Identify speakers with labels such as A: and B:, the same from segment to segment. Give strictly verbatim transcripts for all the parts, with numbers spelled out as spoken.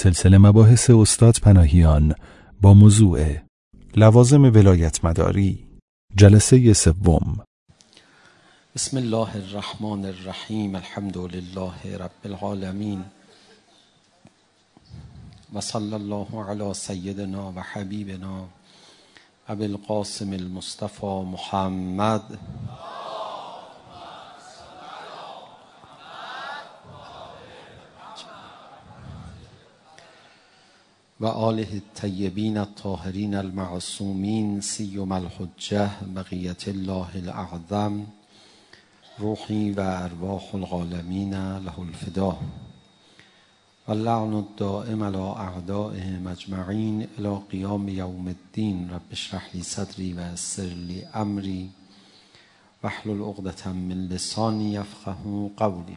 A: سلسله مباحث استاد پناهیان با موضوع لوازم ولایت مداری، جلسه سوم.
B: بسم الله الرحمن الرحیم. الحمد لله رب العالمین و صلی الله علی سیدنا و حبیبنا ابی القاسم المصطفى محمد و آله الطیبین الطاهرین المعصومین سیما الحجة بقیة الله الاعظم روحی و ارواح العالمین له الفدا و اللعن الدائم علی اعدائهم اجمعین الی قیام یوم الدین. رب اشرح لی صدری و یسر لی امری واحلل عقدة من لسانی یفقهوا قولی.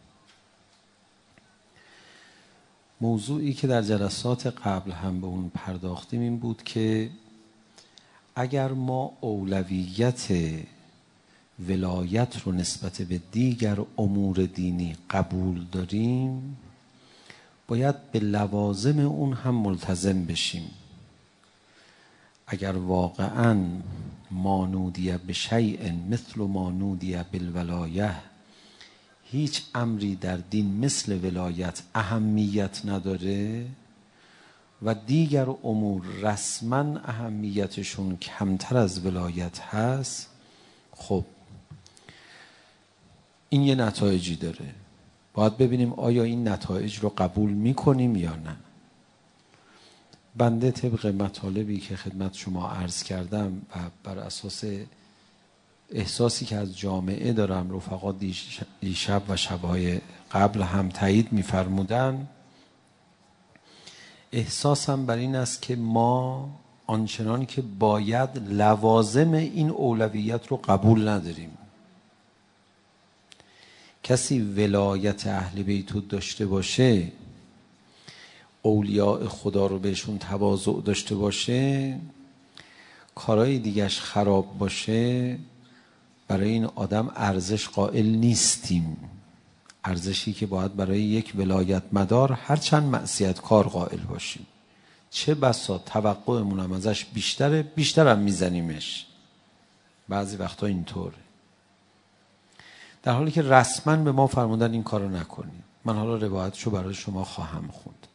B: موضوعی که در جلسات قبل هم به اون پرداختیم این بود که اگر ما اولویت ولایت رو نسبت به دیگر امور دینی قبول داریم، باید به لوازم اون هم ملتزم بشیم. اگر واقعاً ما نودی به شیء مثل ما نودی بالولایه، هیچ امری در دین مثل ولایت اهمیت نداره و دیگر امور رسما اهمیتشون کمتر از ولایت هست، خب این یه نتایجی داره. باید ببینیم آیا این نتایج رو قبول میکنیم یا نه. بنده طبق مطالبی که خدمت شما عرض کردم و بر اساس احساسی که از جامعه دارم، رفقا دیشب و شبهای قبل هم تایید می‌فرمودن، احساسم بر این است که ما آنچنان که باید لوازم این اولویت رو قبول نداریم. کسی ولایت اهل بیت داشته باشه، اولیاء خدا رو بهشون تواضع داشته باشه، کارهای دیگرش خراب باشه، برای این آدم ارزش قائل نیستیم. ارزشی که باید برای یک ولایت مدار هرچند معصیت کار قائل باشیم. چه بسا توقعمون هم ازش بیشتره، بیشتر هم میزنیمش. بعضی وقتا اینطوره. در حالی که رسما به ما فرمودن این کارو نکنیم. من حالا روایتشو برای شما خواهم خوند.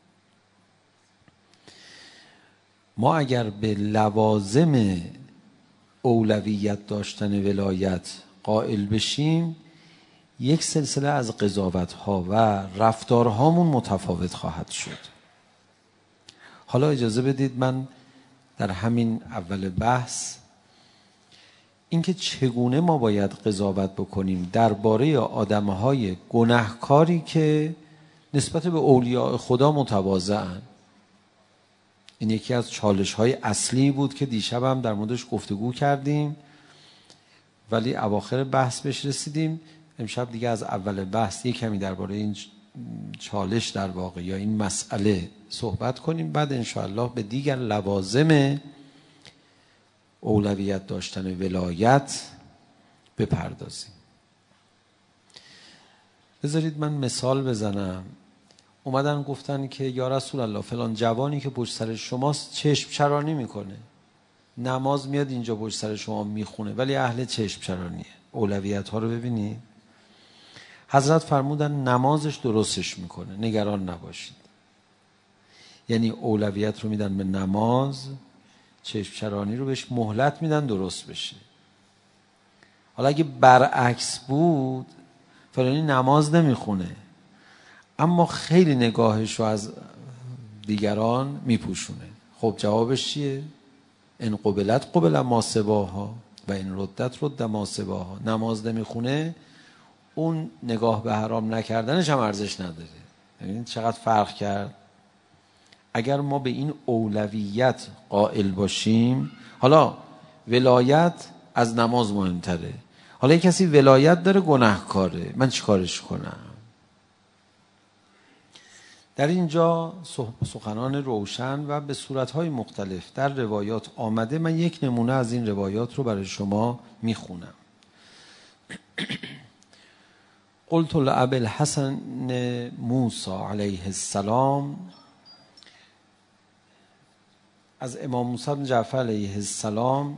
B: ما اگر به لوازم اولویت داشتن ولایت قائل بشیم، یک سلسله از قضاوت‌ها و رفتارهامون متفاوت خواهد شد. حالا اجازه بدید من در همین اول بحث اینکه چگونه ما باید قضاوت بکنیم درباره آدم‌های گناهکاری که نسبت به اولیاء خدا متواضع‌اند. این یکی از چالش‌های اصلی بود که دیشب هم در موردش گفتگو کردیم، ولی اواخر بحث بهش رسیدیم. امشب دیگه از اول بحث یک کمی درباره این چالش در واقع یا این مسئله صحبت کنیم، بعد انشاءالله به دیگر لوازم اولویت داشتن ولایت بپردازیم. بذارید من مثال بزنم. اومدن گفتن که یا رسول الله فلان جوانی که پشت سر شماست چشم چرانی میکنه، نماز میاد اینجا پشت سر شما میخونه ولی اهل چشم چرانیه. اولویت ها رو ببینید. حضرت فرمودن نمازش درستش میکنه، نگران نباشید. یعنی اولویت رو میدن به نماز، چشم چرانی رو بهش مهلت میدن درست بشه. حالا اگه برعکس بود، فلانی نماز نمیخونه اما خیلی نگاهش رو از دیگران میپوشونه، خب جوابش چیه؟ ان قبلت قبل ما سواها و ان ردت رد ما سواها. نماز نمیخونه، اون نگاه به حرام نکردنش هم ارزش نداره. ببینید چقدر فرق کرد. اگر ما به این اولویت قائل باشیم، حالا ولایت از نماز مهمتره. حالا یک کسی ولایت داره گناهکاره، من چی کارش کنم؟ در اینجا سخنان روشن و به صورتهای مختلف در روایات آمده. من یک نمونه از این روایات رو برای شما میخونم. قلت لأبی الحسن موسی علیه السلام از امام موسی بن جعفر علیه السلام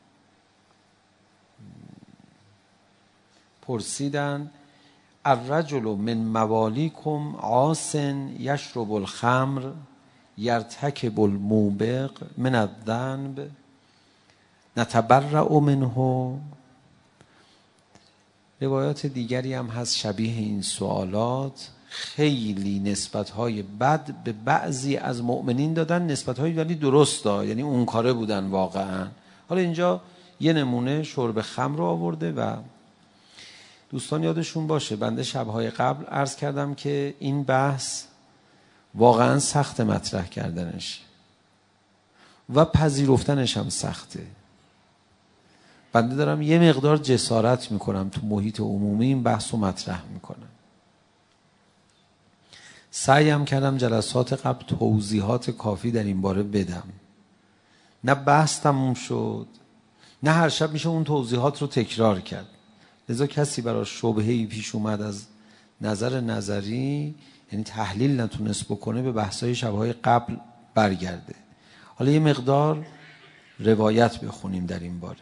B: پرسیدن الرجل من موالیکم عاص یشرب الخمر یرتکب الموبق من الذنب نتبرأ منه. روایات دیگری هم هست شبیه این سوالات، خیلی نسبت‌های بد به بعضی از مؤمنین دادن، نسبت‌های ولی درست ها، یعنی اون کاره بودن واقعا. حالا اینجا یه نمونه شرب خمر رو آورده و دوستان یادشون باشه بنده شب‌های قبل عرض کردم که این بحث واقعا سخت مطرح کردنش و پذیرفتنش هم سخته. بنده دارم یه مقدار جسارت میکنم تو محیط عمومی این بحث رو مطرح میکنم. سعیم کردم جلسات قبل توضیحات کافی در این باره بدم. نه بحث تموم شد، نه هر شب میشه اون توضیحات رو تکرار کرد. لذا کسی برای شبهه‌ای پیش اومد از نظر نظری، یعنی تحلیل نتونست بکنه، به بحث‌های شب‌های قبل برگرده. حالا یه مقدار روایت بخونیم در این باره.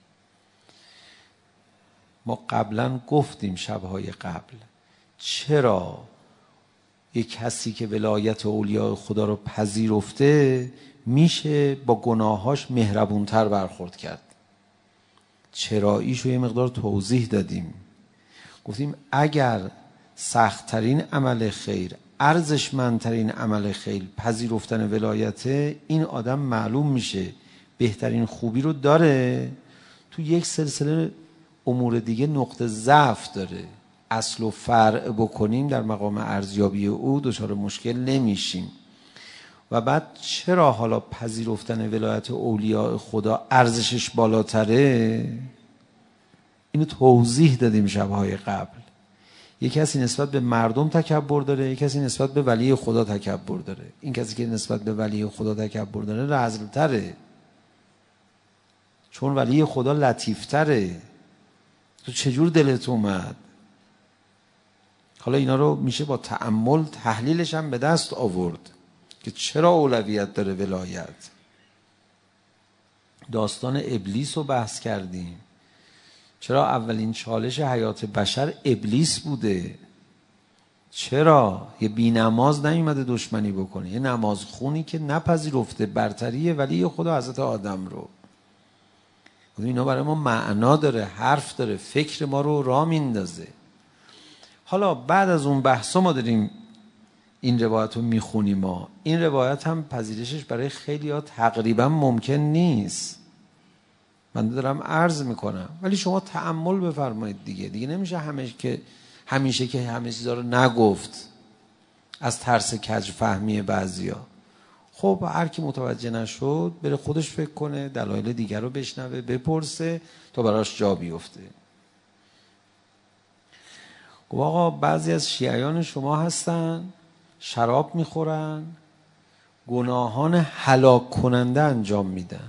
B: ما قبلا گفتیم شب‌های قبل چرا یک کسی که ولایت اولیاء خدا رو پذیرفته میشه با گناهاش مهربونتر برخورد کرد. چراییشو یه مقدار توضیح دادیم. گفتیم اگر سخت‌ترین عمل خیر، ارزشمندترین عمل خیر پذیرفتن ولایت، این آدم معلوم میشه بهترین خوبی رو داره، تو یک سلسله امور دیگه نقطه ضعف داره. اصل و فرع بکنیم در مقام ارزیابی او دچار مشکل نمیشیم. و بعد چرا حالا پذیرفتن ولایت اولیاء خدا ارزشش بالاتره، اینو توضیح دادیم شب‌های قبل. یک کسی نسبت به مردم تکبر داره، یک کسی نسبت به ولی خدا تکبر داره. این کسی که نسبت به ولی خدا تکبر داره رذل‌تره، چون ولی خدا لطیف‌تره. تو چجور دلت اومد؟ حالا اینا رو میشه با تأمل تحلیلش هم به دست آورد که چرا اولویت داره ولایت. داستان ابلیس رو بحث کردیم. چرا اولین چالش حیات بشر ابلیس بوده؟ چرا یه بی نماز نیومده دشمنی بکنه؟ یه نماز خونی که نپذیرفته برتری ولی خدا حضرت آدم رو. اینا برای ما معنا داره، حرف داره، فکر ما رو راه میندازه. حالا بعد از اون بحثا ما داریم این روایت رو میخونیم. ما این روایت هم پذیرشش برای خیلی ها تقریبا ممکن نیست. من دارم عرض میکنم، ولی شما تأمل بفرمایید دیگه. دیگه نمیشه همیشه که همیشه که همه چیزا رو نگفت از ترس کج فهمی بعضیا. خب هر کی متوجه نشد بره خودش فکر کنه، دلایل دیگر رو بشنوه، بپرسه تا براش جا بیفته. خب آقا بعضی از شیعیان شما هستن شراب میخورن، گناهان هلاک کننده انجام میدن.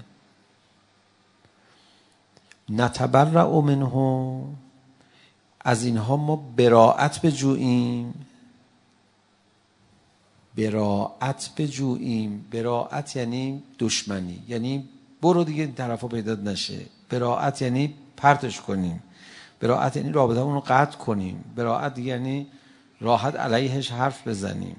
B: نتبرأ منه، از اینها ما براءت بجوییم. براءت بجوییم. براءت یعنی دشمنی، یعنی برو دیگه این طرفا پیدا نشه. براءت یعنی پرتش کنیم. براءت یعنی رابطمون رو قطع کنیم. براءت یعنی راحت علیهش حرف بزنیم.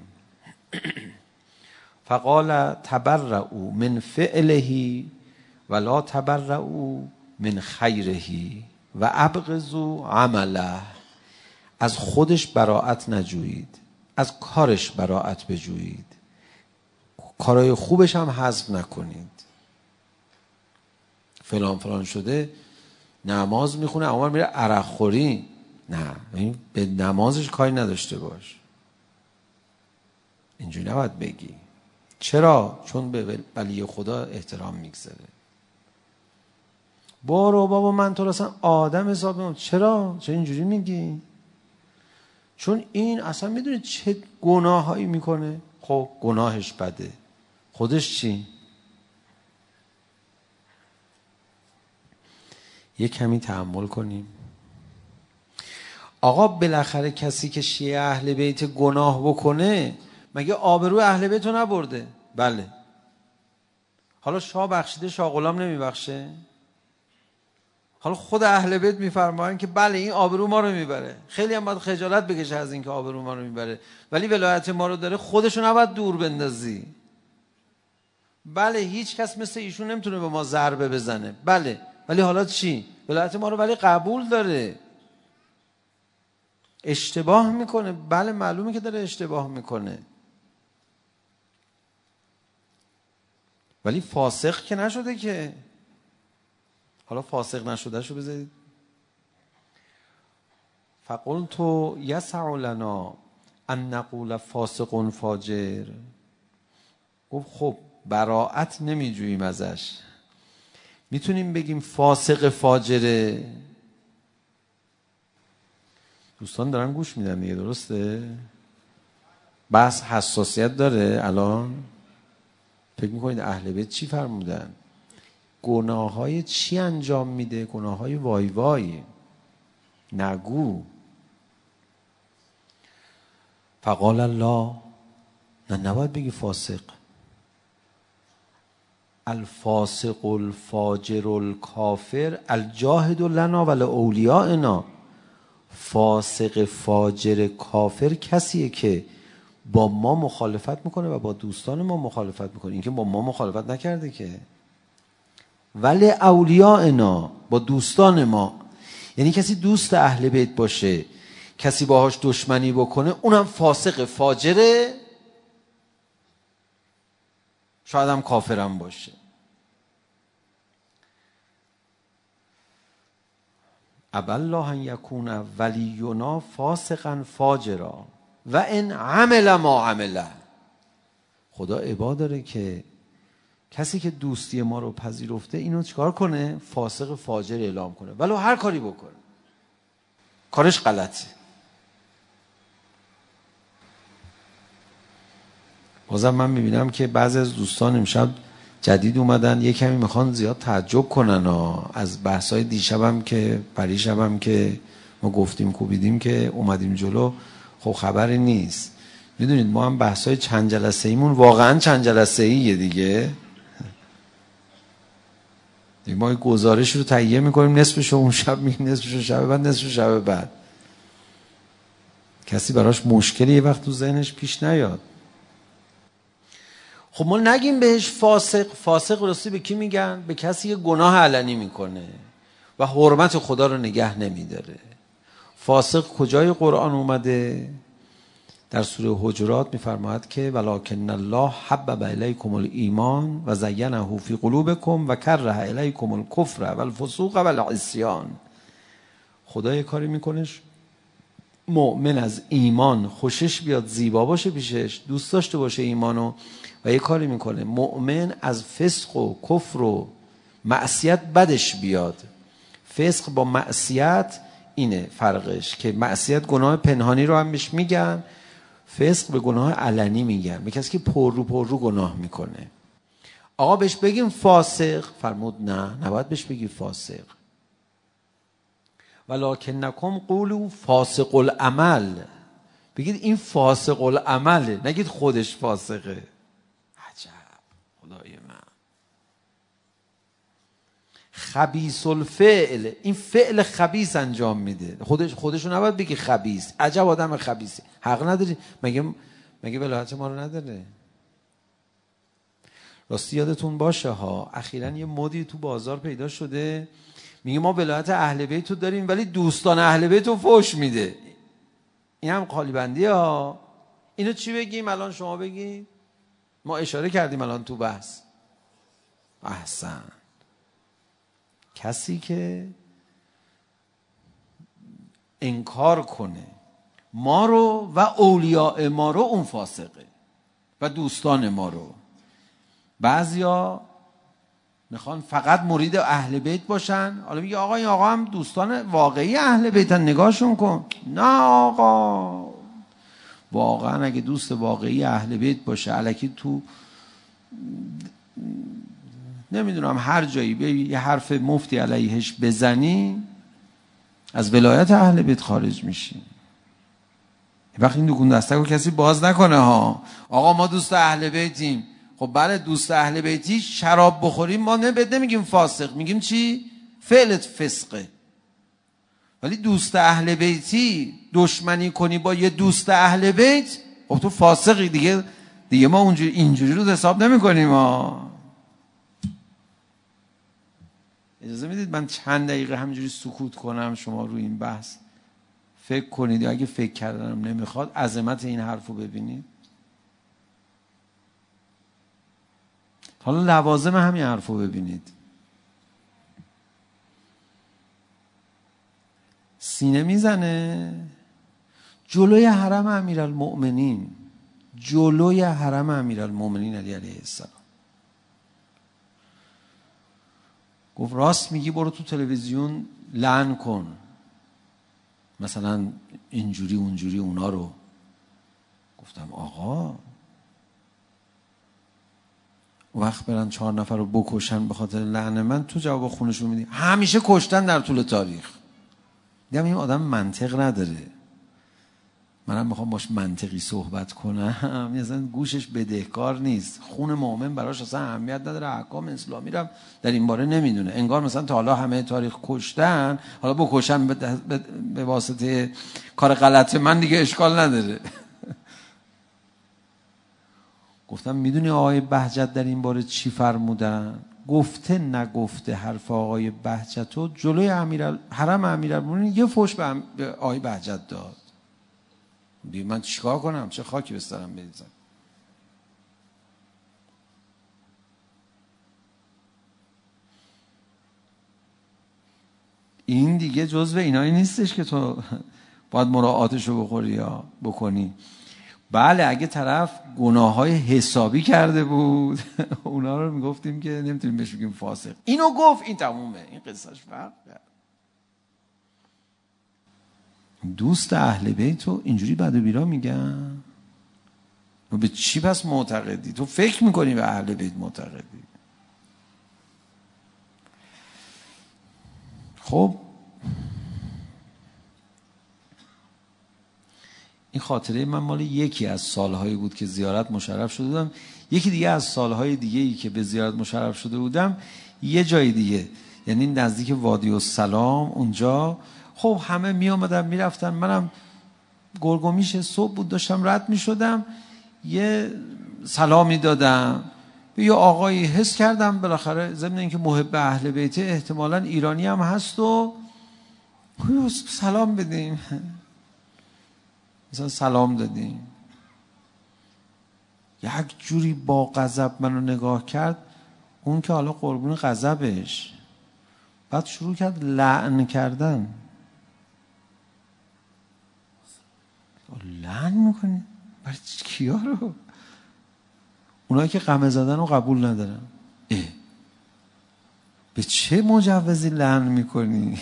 B: فقال تبرئوا من فعله ولا تبرئوا من خیره و ابغضوا عمله. از خودش براءت نجویید، از کارش براءت بجویید، کارهای خوبش هم حذف نکنید. فلان فلان شده نماز میخونه اما میره عرق خوری، نه، به نمازش کاری نداشته باش. اینجوری نباید بگی. چرا؟ چون به ولی خدا احترام میگذاره. برو بابا من تو اصلا آدم حساب میکنم. چرا؟ چرا اینجوری میگی؟ چون این اصلا میدونی چه گناهایی میکنه. خب گناهش بده، خودش چی؟ یک کمی تأمل کنیم. آقا بالاخره کسی که شیعه اهل بیت گناه بکنه مگه آبروی اهل بیت رو نبرده؟ بله. حالا شاه بخشیده شاه غلام نمیبخشه؟ حالا خود اهل بیت میفرمایند که بله این آبرو ما رو میبره، خیلی هم باید خجالت بکشه از این که آبرو ما رو میبره، ولی ولایت ما رو داره، خودشو نباید دور بندازی. بله هیچ کس مثل ایشون نمیتونه به ما ضربه بزنه، بله، ولی حالا چی؟ ولایت ما رو ولی قبول داره. اشتباه میکنه، بله معلومه که داره اشتباه میکنه، ولی فاسق که نشده که. حالا فاسق نشده شو بذارید. فقلت یسع لنا ان نقول فاسق فاجر. گفت خب براءت نمیجوییم ازش، میتونیم بگیم فاسق فاجره. دوستان دارن گوش میدن دیگه، درسته؟ بحث حساسیت داره. الان فکر میکنید اهل بیت چی فرمودن؟ گناه های چی انجام میده؟ گناه های وای وای نگو. فقال الله، نه نباید بگی فاسق. الفاسق الفاجر الکافر الجاهد لنا ولأولیائنا. فاسق فاجر کافر کسیه که با ما مخالفت میکنه و با دوستان ما مخالفت میکنه. این که با ما مخالفت نکرده که. ولی اولیائنا، با دوستان ما. یعنی کسی دوست اهل بیت باشه، کسی باهاش دشمنی بکنه، اونم فاسق فاجره، شاید هم کافرم باشه. ابا الله ان یکون ولینا فاسقا فاجرا و ان عمل ما عمله. خدا عبا داره که کسی که دوستی ما رو پذیرفته اینو چیکار کنه؟ فاسق فاجر اعلام کنه، ولو هر کاری بکنه، کارش غلطه. بازم من میبینم که بعضی از دوستان امشب جدید اومدن، یه کمی میخوان زیاد تعجب کنن ها. از بحثای دیشبم که پریشبم که ما گفتیم کوبیدیم که اومدیم جلو، خب خبری نیست. میدونید ما هم بحثای چند جلسه ایمون واقعا چند جلسه ایه دیگه. ما گزارش رو تهیه میکنیم، نصفش اون شب میگیم، نصفش شب بعد، نصفش شب بعد. کسی براش مشکلی یه وقت تو ذهنش پیش نیاد. خب ما نگیم بهش فاسق. فاسق راستی به کی میگن؟ به کسی که گناه علنی میکنه و حرمت خدا رو نگه نمیداره. فاسق کجای قرآن اومده؟ در سوره حجرات میفرماید که ولکن الله حبب الیکم الایمان و زینه فی قلوبکم و کره الیکم الکفر والفسوق والعصیان. خدا یه کاری میکنه مؤمن از ایمان خوشش بیاد، زیبا باشه پیشش، دوست داشته باشه ایمانو، و یه کاری میکنه مؤمن از فسق و کفر و معصیت بدش بیاد. فسق با معصیت اینه فرقش، که معصیت گناه پنهانی رو هم بهش میگن، فسق به گناه علنی میگن، به کسی که پر رو پر رو گناه میکنه. آقا بهش بگیم فاسق؟ فرمود نه، نباید بهش بگی فاسق. ولکنکم قولوا فاسق العمل. بگید این فاسق العمله، نگید خودش فاسقه. عجب خدای من. خبیث الفعل، این فعل خبیث انجام میده، خودش خودشو نباید بگی خبیث. عجب آدم خبیثی. حق نداری. مگه مگه ولایت ما رو نداره؟ راستی یادتون باشه ها، اخیراً یه مدی تو بازار پیدا شده میگه ما ولایت اهل بیت رو داریم ولی دوستان اهل بیت رو فحش میده. این هم قالی بندی ها. اینو چی بگیم الان؟ شما بگیم. ما اشاره کردیم الان تو بحث. احسن. کسی که انکار کنه ما رو و اولیاء ما رو، اون فاسقه، و دوستان ما رو. بعضیا میخوان فقط مرید اهل بیت باشن، حالا میگه آقا این آقا هم دوستان واقعی اهل بیتن، نگاهشون کن. نه آقا، واقعا اگه دوست واقعی اهل بیت باشه، الکی تو نمیدونم هر جایی به یه حرف مفتی علیهش بزنی، از ولایت اهل بیت خارج میشی. وقتی این دکون دستک رو کسی باز نکنه ها، آقا ما دوست اهل بیتیم، خب بله دوست اهل بیتی شراب بخوریم ما نمیگیم فاسق، میگیم چی؟ فعلت فسقه. ولی دوست اهل بیتی دشمنی کنی با یه دوست اهل بیت، خب تو فاسقی دیگه. دیگه ما اونجوری اینجوری رو حساب نمی کنیم ها. اجازه میدید من چند دقیقه همینجوری سکوت کنم، شما رو این بحث فکر کنید، یا اگه فکر کردنم نمیخواد عظمت این حرفو ببینید. حالا لوازم همین حرفو ببینید. سینه میزنه جلوی حرم امیرالمؤمنین، جلوی حرم امیرالمؤمنین علی علیه السلام. گفت راست میگی، برو تو تلویزیون لعن کن، مثلا اینجوری اونجوری اونا رو. گفتم آقا وقت برن چهار نفر رو بکشن به خاطر لعن من، تو جواب خونشون میدی همیشه کشتن در طول تاریخ. دیدم این آدم منطق نداره، منم میخوام باش منطقی صحبت کنم، اصلا گوشش بدهکار نیست. خون مؤمن براش اصلا اهمیت نداره، احکام اسلامی رو در این باره نمیدونه. انگار مثلا تا حالا همه تاریخ کشتن، حالا بکشن به, به واسطه کار غلط من دیگه اشکال نداره. گفتم میدونی آقای بهجت در این باره چی فرمودن؟ گفته نگفته حرف آقای بهجتو جلوی امیر حرم امیرالمومنین یه فوش به, ام... به آقای بهجت داد. دیگه من چیکار کنم؟ چه خاکی به سرم بریزم؟ این دیگه جزو اینایی نیستش که تو باید مراعاتشو بخوری یا بکنی. بله اگه طرف گناههای حسابی کرده بود اونا رو میگفتیم که نمیتونیم بهش بگیم فاسق. اینو گفت این تمومه، این قصهش فرق کرد. دوست اهل بیت تو اینجوری بد و بیرا میگن؟ و به چی پس معتقدی؟ تو فکر میکنی به اهل بیت معتقدی؟ خب این خاطره من مال یکی از سالهایی بود که زیارت مشرف شده بودم. یکی دیگه از سالهای دیگه‌ای که به زیارت مشرف شده بودم یه جای دیگه، یعنی نزدیک وادی السلام اونجا. خب همه می آمدن می رفتن، منم گرگومیش صبح بود داشتم رد می شدم، یه سلامی دادم به یه آقایی، حس کردم بالاخره ضمن اینکه محب اهل بیت احتمالاً ایرانی هم هست و سلام بدیم. مثلا سلام دادیم. یک جوری با غضب منو نگاه کرد، اون که حالا قربون غضبش، بعد شروع کرد لعن کردن. لعن میکنی؟ برای کیا رو؟ اونایی که غمه زدن رو قبول ندارن. اه به چه مجوزی لعن میکنی؟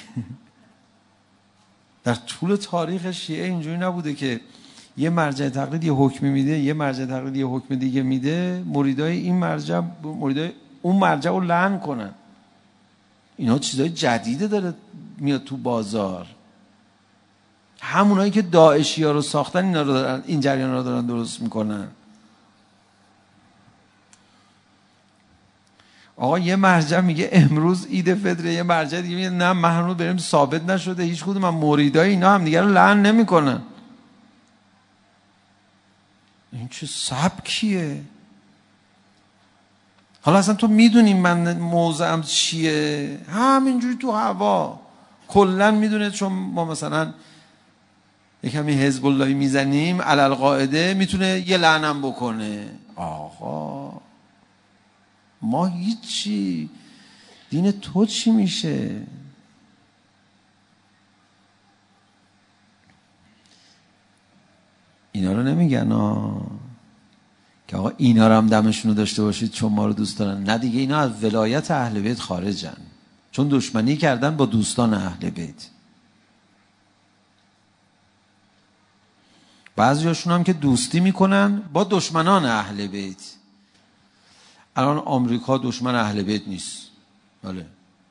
B: در طول تاریخ شیعه اینجوری نبوده که یه مرجع تقلید یه حکمی میده، یه مرجع تقلید یه حکم دیگه میده، مریدای این مرجع مریدای اون مرجع رو لعن کنن. اینا چیزای جدیده داره میاد تو بازار. همونایی که داعشی ها رو ساختن اینا رو دارن، این جریان رو دارن درست میکنن. آقا یه مرجع میگه امروز عید فطره، یه مرجع دیگه میگه نه من هنوز بریم ثابت نشده، هیچ کدوم از مریدای اینا هم دیگه رو لعن نمیکنن. این چه سبکیه؟ حالا اصلا تو میدونی من موضعم چیه؟ همینجوری تو هوا کلا میدونه، چون ما مثلا یکمی حزب اللهی میزنیم علل قاعده میتونه یه لعنم بکنه. آقا ما هیچی، دین تو چی میشه؟ اینا رو نمیگن آه. که آقا اینا رو هم دمشون رو داشته باشید چون ما رو دوست دارن. نه دیگه، اینا از ولایت اهل بیت خارجن، چون دشمنی کردن با دوستان اهل بیت. بعضیاشون هم که دوستی میکنن با دشمنان اهل بیت. الان آمریکا دشمن اهل بیت نیست، بله.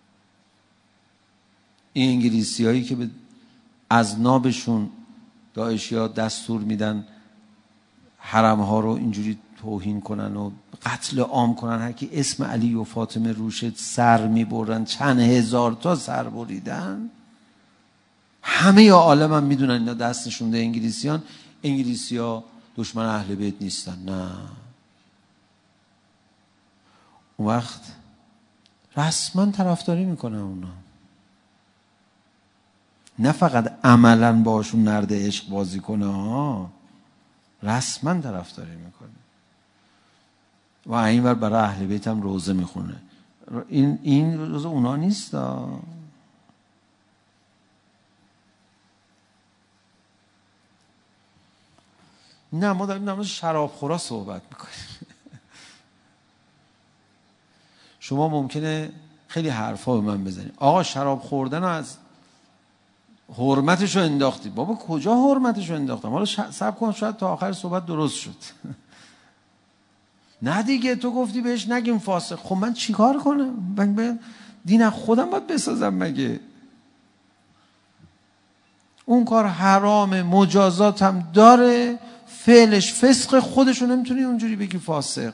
B: این انگلیسی هایی که به اذنابشون داعشی ها دستور میدن حرم ها رو اینجوری توهین کنن و قتل عام کنن، هر کی اسم علی و فاطمه روش سر میبرن، چند هزار تا سر بریدن. همه یا عالم هم میدونن اینا دست نشونده انگلیسیان، انگلیسی ها دشمن اهل بیت نیستن. نه، اون وقت رسما طرفداری میکنن اونا، نه فقط عملا باشون نرد عشق بازی کنه ها، رسما طرفداری میکنه. و اینور برای اهل بیت هم روزه میخونه. این این روزه اونا نیست. نه، ما داریم در مورد شرابخورا صحبت میکنیم. شما ممکنه خیلی حرفا به من بزنید، آقا شراب خوردن رو از حرمتشو انداختی. بابا کجا حرمتشو انداختم؟ حالا صبر کن شاید تا آخر صحبت درست شد. نه دیگه تو گفتی بهش نگیم فاسق. خب من چیکار کنم؟ من دین خودم باید بسازم مگه؟ اون کار حرام، مجازات هم داره، فعلش فسق، خودشو نمیتونی اونجوری بگی فاسق،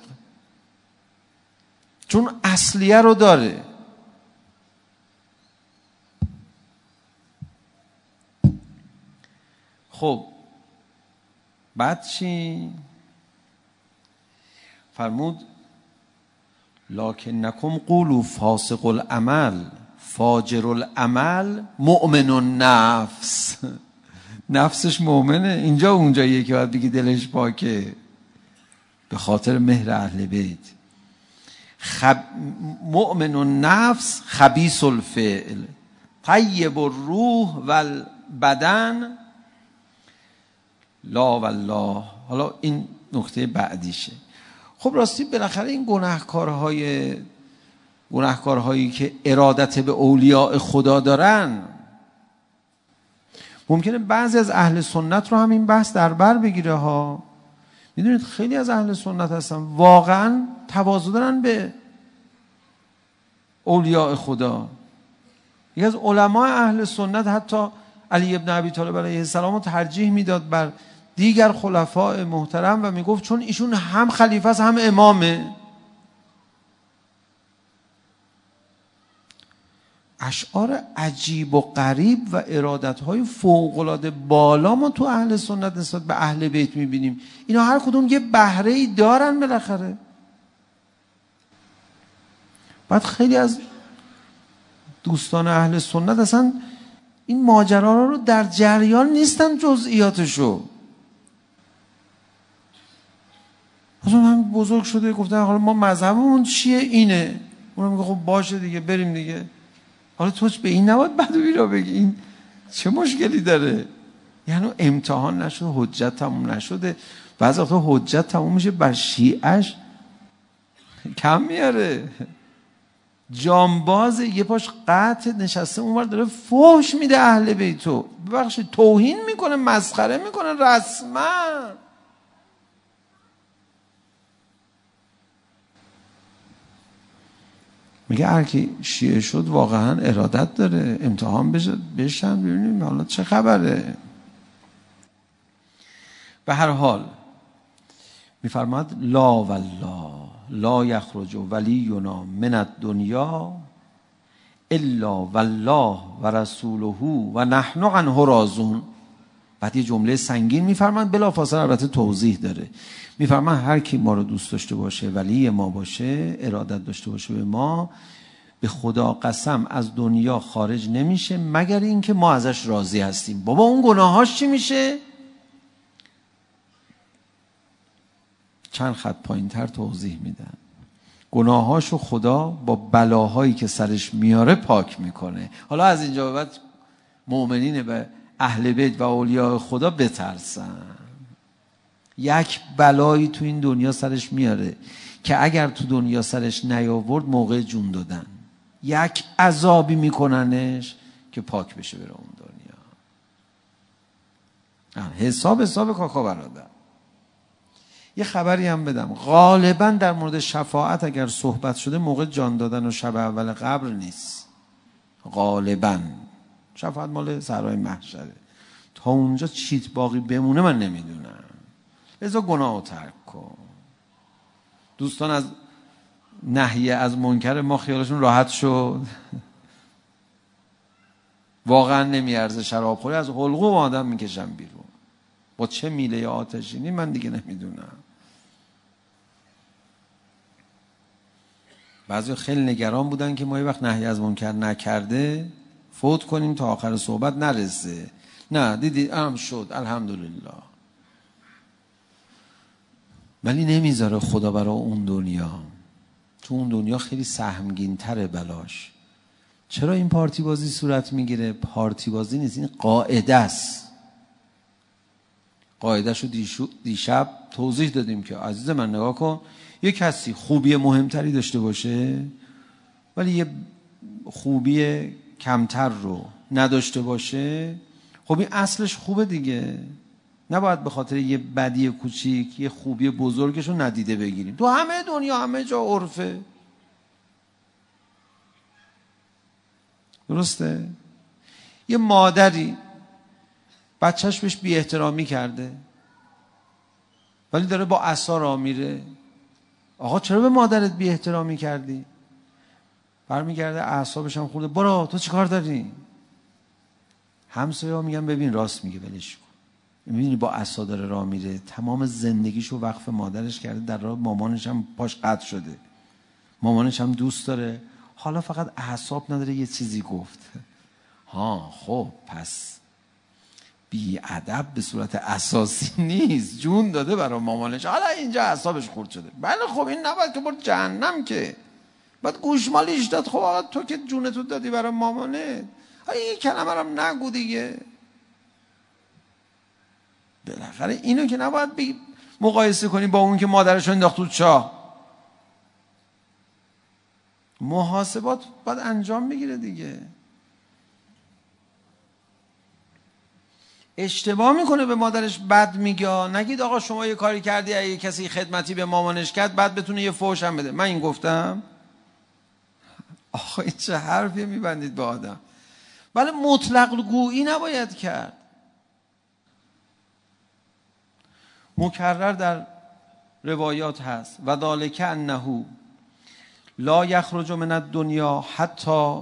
B: چون اصلیه رو داره. خب بعد چی؟ فرمود لکنکم قولوا فاسق العمل فاجر العمل مؤمن النفس. نفسش مؤمنه. اینجا اونجاییه که باید بگی دلش پاکه به خاطر مهر اهل بیت. خب... مؤمن النفس خبیث الفعل طیب الروح والبدن لا والله. حالا این نکته بعدیشه. خب راستی بالاخره این گناهکارهای گناهکارهایی که ارادت به اولیاء خدا دارن، ممکنه بعضی از اهل سنت رو هم این بحث در بر بگیره ها. میدونید خیلی از اهل سنت هستن واقعا تواضع دارن به اولیاء خدا. یکی از علماء اهل سنت حتی علی ابن ابی طالب علیه السلام رو ترجیح میداد بر دیگر خلفاء محترم و میگفت چون ایشون هم خلیفه است هم امامه. اشعار عجیب و غریب و ارادت‌های فوق‌العاده بالا ما تو اهل سنت نسبت به اهل بیت می‌بینیم. اینا هر کدوم یه بهره‌ای دارن بالاخره. بعد خیلی از دوستان اهل سنت اصلا این ماجرا رو در جریان نیستن جزئیاتشو. اصلا هم بزرگ شده گفتن حالا ما مذهبمون چیه اینه. اونم میگه خب باشه دیگه بریم دیگه. حالا تو به این نباید بدوی را بگی این چه مشکلی داره؟ یعنی امتحان نشده، حجت تموم نشده. بعضی وقتا حجت تموم میشه بر شیعش کم میاره. جانباز یه پاش قطع نشسته اونور داره فحش میده اهل بیتو، ببخشید توهین میکنه، مسخره میکنه رسما. میگه هر کی شیعه شد واقعا ارادت داره، امتحان بشن ببینیم حالا چه خبره. به هر حال میفرماد لا والله لا یخرج ولینا من الدنیا الا والله و رسوله و نحن عنه راضون. بعد یه جمله سنگین میفرماد، بلافاصله البته توضیح داره. میفرماد هر کی ما رو دوست داشته باشه، ولی ما باشه، ارادت داشته باشه به ما، به خدا قسم از دنیا خارج نمیشه مگر اینکه ما ازش راضی هستیم. بابا اون گناهاش چی میشه؟ چند خط پایین‌تر توضیح میدن. گناهاشو خدا با بلاهایی که سرش میاره پاک میکنه. حالا از اینجا به بعد مؤمنین به اهل بیت و اولیاء خدا بترسن. یک بلایی تو این دنیا سرش میاره که اگر تو دنیا سرش نیاورد موقع جون دادن، یک عذابی میکننش که پاک بشه بره اون دنیا. حساب حساب کاکا برادر. یه خبری هم بدم، غالبا در مورد شفاعت اگر صحبت شده موقع جان دادن و شب اول قبر نیست. غالبا شفاعت مال صحرای محشره. تا اونجا چیت باقی بمونه من نمیدونم. لذا گناه رو ترک کن. دوستان از نهی از منکر ما خیالشون راحت شد. واقعا نمیارزه شراب خوری، از حلقوم آدم میکشم بیرون. با چه میله آتشینی من دیگه نمیدونم. بعضی خیلی نگران بودن که ما یه وقت نهی از منکر نکرده فوت کنیم تا آخر صحبت نرسه. نه دیدی هم شد الحمدلله. ولی نمیذاره خدا برای اون دنیا. تو اون دنیا خیلی سهمگین تره بلاش. چرا این پارتی بازی صورت میگیره؟ پارتی بازی نیست، این قاعده است. قاعده شو دیشب توضیح دادیم که عزیز من نگاه کن، یه کسی خوبی مهمتری داشته باشه ولی یه خوبی کمتر رو نداشته باشه، خب این اصلش خوبه دیگه. نباید به خاطر یه بدی کوچیک یه خوبی بزرگش رو ندیده بگیریم. تو همه دنیا همه جا عرفه. درسته؟ یه مادری بچهش بهش بی احترامی کرده ولی داره با عصا راه میره. آقا چرا به مادرت بی احترامی کردی؟ برمیگرده اعصابش هم خورده. برو تو چیکار داری؟ همسایه‌ها میگن ببین راست میگه ولش کن. میبینی با عصا داره راه میره، تمام زندگیشو وقف مادرش کرده، در راه مامانش هم پاش قطع شده، مامانش هم دوست داره، حالا فقط اعصاب نداره یه چیزی گفت. ها خب پس بی ادب به صورت اساسی نیست، جون داده برای مامانش، حالا اینجا اعصابش خورد شده. بله خب این نباید که برد جهنم، که بعد گوشمالیش داد. خب آقا تو که جونتو دادی برای مامانه، این کلمه رو نگو دیگه. بالاخره اینو که نباید بی مقایسه کنی با اون که مادرش رو انداخت تو چاه. محاسبات باید انجام بگیره دیگه. اشتباه میکنه به مادرش بد میگه، نگید آقا شما یه کاری کردی اگه کسی خدمتی به مامانش کرد بعد بتونه یه فحش هم بده. من این گفتم؟ آخه این چه حرفی میبندید به آدم؟ بله مطلق گویی نباید کرد. مکرر در روایات هست و ذالک انه لا یخرج من الدنیا حتی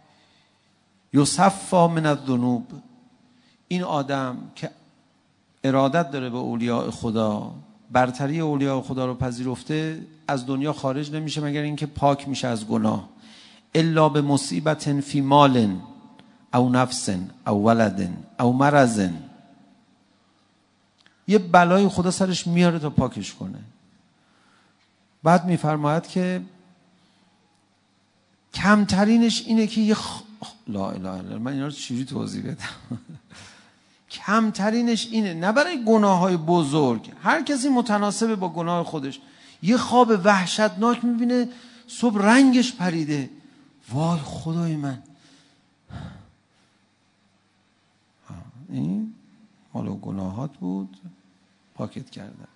B: یصفى من الذنوب. این آدم که ارادت داره به اولیاء خدا، برتری اولیاء خدا رو پذیرفته، از دنیا خارج نمیشه مگر اینکه پاک میشه از گناه. الا به مصیبت فی مال او نفس او ولد او مرض. یه بلای خدا سرش میاره تا پاکش کنه. بعد میفرماید که کمترینش اینه که یه خ... لا اله الا الله، من اینا رو چجوری توضیح بدم؟ کمترینش اینه، نه برای گناه های بزرگ، هر کسی متناسب با گناه خودش. یه خواب وحشتناک میبینه صبح رنگش پریده، وای خدای من، این مال گناهات بود پاکت کردن.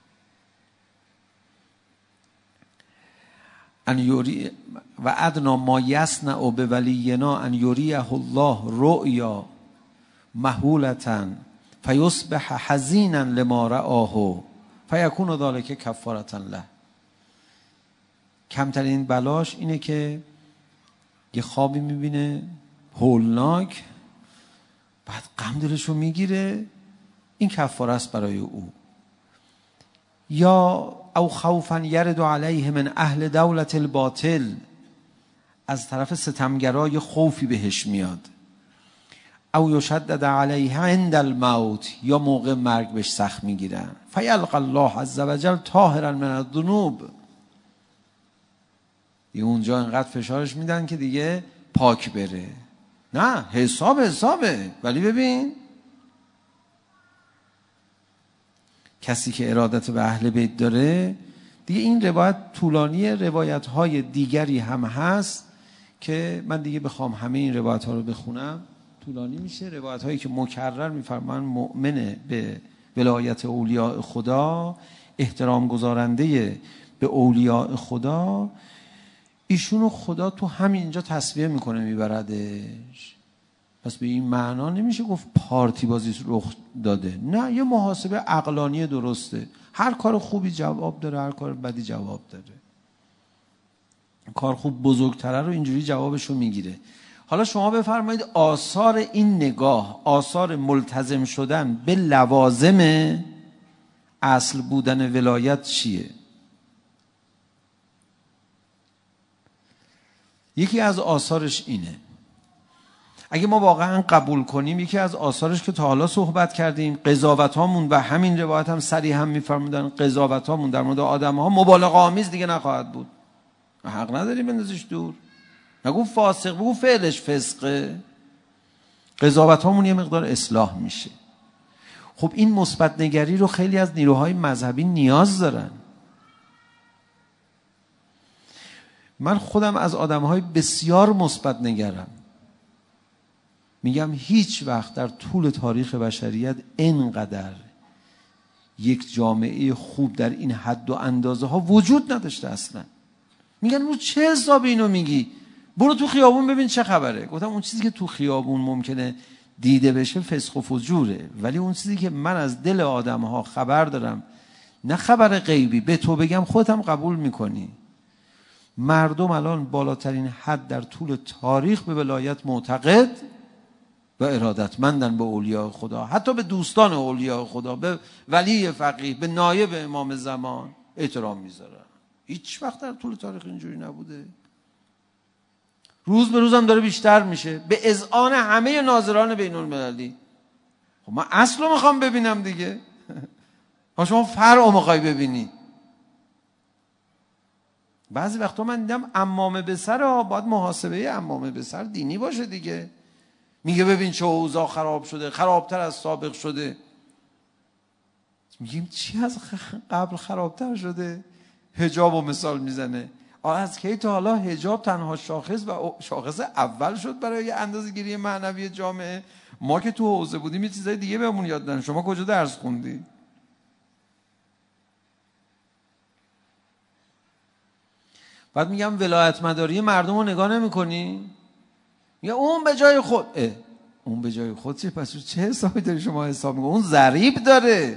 B: ان یوری و ادنا ما یصنع به ولینا ان یریه الله رؤیا محولتا فیصبح حزینا لما رآه فیکون ذلک کفارة له. کمترین بلاش اینه که یه خوابی میبینه هولناک، بعد غم دلشو میگیره، این کفاره است برای او. یا او خوفا یرد علیه من اهل دولت الباطل، از طرف ستمگرای خوفی بهش میاد. او یشدد علیه عند الموت، یا موقع مرگ بهش سخت میگیرن. فیلقى الله عز وجل طاهرا من الذنوب، یه اونجا انقدر فشارش میدن که دیگه پاک بره. نه حساب حسابه، ولی ببین کسی که ارادت به اهل بیت داره دیگه، این روایت طولانی، روایت های دیگری هم هست که من دیگه بخوام همه این روایت ها رو بخونم طولانی میشه. روایت هایی که مکرر میفرمان مؤمن به ولایت اولیاء خدا، احترام گذارنده به اولیاء خدا، ایشونو خدا تو همینجا تصویه میکنه میبردش. پس به این معنا نمیشه گفت پارتی بازی رخ داده، نه، یه محاسبه عقلانی درسته. هر کار خوبی جواب داره، هر کار بدی جواب داره. کار خوب بزرگتره رو اینجوری جوابش رو میگیره. حالا شما بفرمایید آثار این نگاه، آثار ملتزم شدن به لوازم اصل بودن ولایت چیه؟ یکی از آثارش اینه، اگه ما واقعا قبول کنیم، یکی از آثارش که تا حالا صحبت کردیم، قضاوت هامون و همین روایت هم صریح هم میفرمودن قضاوت هامون در مورد آدم ها مبالغه آمیز دیگه نخواهد بود. حق نداریم بندازیش دور، نگو فاسق، بگو فعلش فسقه. قضاوت هامون یه مقدار اصلاح میشه. خب این مثبت نگری رو خیلی از نیروهای مذهبی نیاز دارن. من خودم از آدمهای بسیار مثبت نگرم، میگم هیچ وقت در طول تاریخ بشریت اینقدر یک جامعه خوب در این حد و اندازه ها وجود نداشته اصلا. میگن رو چه حساب اینو میگی؟ برو تو خیابون ببین چه خبره. گفتم اون چیزی که تو خیابون ممکنه دیده بشه فسق و فجوره، ولی اون چیزی که من از دل آدم ها خبر دارم، نه خبر غیبی، به تو بگم خودت هم قبول میکنی. مردم الان بالاترین حد در طول تاریخ به ولایت معتقد و ارادتمندن، به اولیاء خدا، حتی به دوستان اولیاء خدا، به ولی فقیه، به نایب امام زمان احترام میذارن. هیچ وقت در طول تاریخ اینجوری نبوده. روز به روز هم داره بیشتر میشه به اذعان همه ناظران بین المللی. خب من اصل رو میخوام ببینم دیگه. شما فرع رو میخوای ببینی. بعضی وقتا من دیدم عمامه به سر ها، باید محاسبه عمامه به سر دینی باشه دیگه. میگه ببین چه اوضاع خراب شده، خرابتر از سابق شده. میگیم چی از قبل خرابتر شده؟ حجاب و مثال میزنه. از کی تا حالا حجاب تنها شاخص و شاخص اول شد برای اندازه‌گیری معنوی جامعه؟ ما که تو حوزه بودیم یه چیزای دیگه بهمون یاد دادن. شما کجا درس خوندی؟ بعد میگم ولایت مداری مردم رو نگاه نمی کنی؟ میگه اون به جای خود. اه اون به جای خود چه؟ پس چه حسابی داری شما حساب میکنی؟ اون ضریب داره.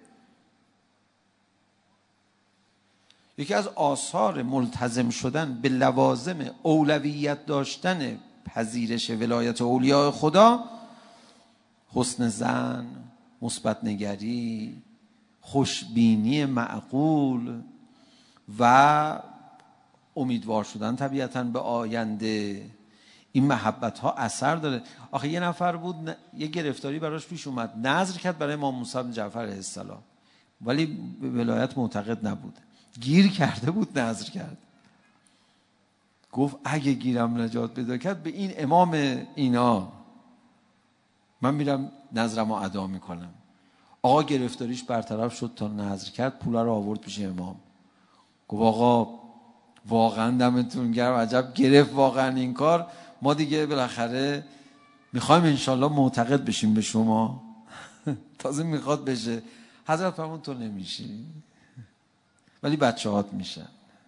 B: یکی از آثار ملتزم شدن به لوازم اولویت داشتن پذیرش ولایت اولیاء خدا، حسن ظن، مثبت نگری، خوشبینی معقول و امیدوار شدن طبیعتاً به آینده. این محبت ها اثر داره. آخه یه نفر بود یه گرفتاری براش پیش اومد، نذر کرد برای امام موسی بن جعفر علیه السلام، ولی به ولایت معتقد نبود. گیر کرده بود نذر کرد. گفت اگه گیرم نجات پیدا کرد به این امام اینا من میرم نذرمو ادا میکنم. آقا گرفتاریش برطرف شد، تا نذر کرد پولا رو آورد پیش امام. گفت آقا واقعا دمتون گرم، عجب گرفت واقعا این کار. ما دیگه بالاخره میخوایم انشالله معتقد بشیم به شما. تازه میخواد بشه. حضرت فرمود تو نمیشی ولی بچه هات میشن.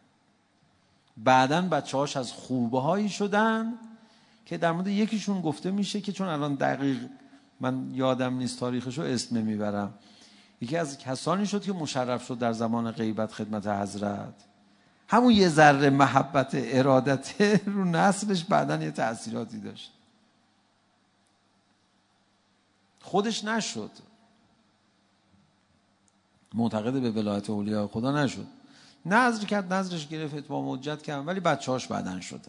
B: بعدن بچه هاش از خوبه هایی شدن که در مورد یکیشون گفته میشه که چون الان دقیق من یادم نیست تاریخشو اسم نمیبرم، یکی از کسانی شد که مشرف شد در زمان غیبت خدمت حضرت. همون یه ذره محبت ارادت رو نسلش بعدن یه تأثیراتی داشت. خودش نشد معتقد به ولایت اولیاء خدا، نشد، نذر کرد، نذرش گرفت، اتمام حجت کرد، ولی بچه‌هاش بعدن شده.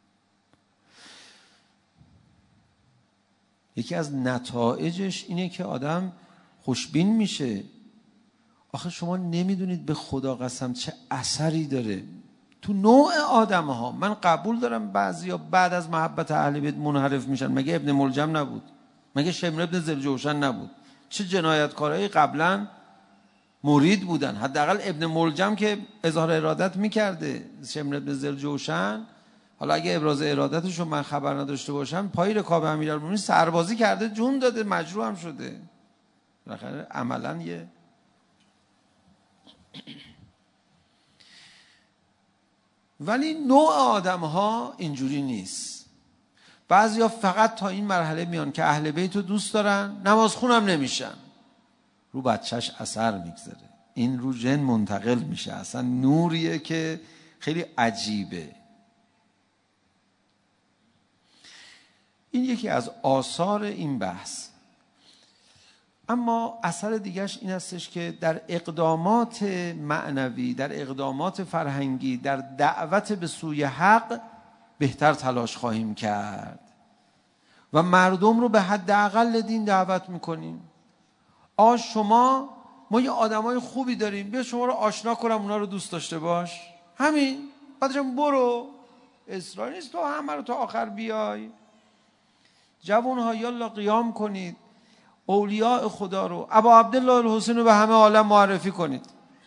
B: یکی از نتایجش اینه که آدم خوشبین میشه. آخه شما نمیدونید به خدا قسم چه اثری داره تو نوع آدم ها. من قبول دارم بعضیا بعد از محبت اهل بیت منحرف میشن. مگه ابن ملجم نبود؟ مگه شمر ابن ذوالجوشن نبود؟ چه جنایتکارایی قبلا مرید بودن. حداقل ابن ملجم که اظهار ارادت میکرده. شمر ابن ذوالجوشن حالا اگه ابراز ارادتشو من خبر نداشته باشم، پای رکاب امیرالمومنین سربازی کرده، جون داده، مجروح هم شده. بالاخره عملاً یه ولی نوع آدم ها اینجوری نیست. بعضیا فقط تا این مرحله میان که اهل بیت رو دوست دارن، نماز خونم نمیشن، رو بچهش اثر میگذاره، این رو جن منتقل میشه. اصلا نوریه که خیلی عجیبه. این یکی از آثار این بحث. اما اثر دیگرش این هستش که در اقدامات معنوی، در اقدامات فرهنگی، در دعوت به سوی حق بهتر تلاش خواهیم کرد و مردم رو به حداقل دین دعوت میکنیم. آ شما، ما یه آدمای خوبی داریم، بیا شما رو آشنا کنم، اونا رو دوست داشته باش، همین. بعدشم برو، اصرار نیست تو همه رو تا آخر بیای. جوانها یالا قیام کنید، اولیاء خدا رو، ابا عبدالله الحسین رو به همه عالم معرفی کنید،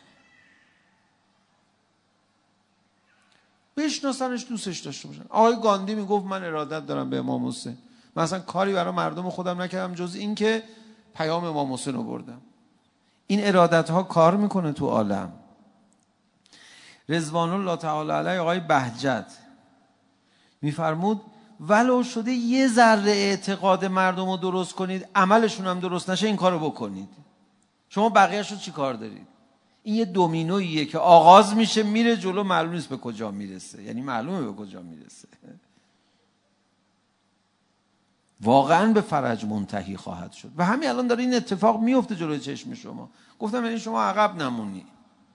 B: بشناسنش، دوستش داشته باشن. آقای گاندی میگفت من ارادت دارم به امام حسین، من اصلا کاری برای مردم خودم نکردم جز این که پیام امام حسین رو بردم. این ارادت ها کار میکنه تو عالم. رضوان الله تعالی علیه آقای بهجت میفرمود ولو شده یه ذره اعتقاد مردم رو درست کنید، عملشون هم درست نشه، این کارو بکنید. شما بقیه‌اش رو چی کار دارید؟ این یه دومینوییه که آغاز میشه میره جلو، معلوم نیست به کجا میرسه. یعنی معلومه به کجا میرسه، واقعا به فرج منتهی خواهد شد. و همین الان داره این اتفاق میفته جلوی چشم شما. گفتم یعنی شما عقب نمونی.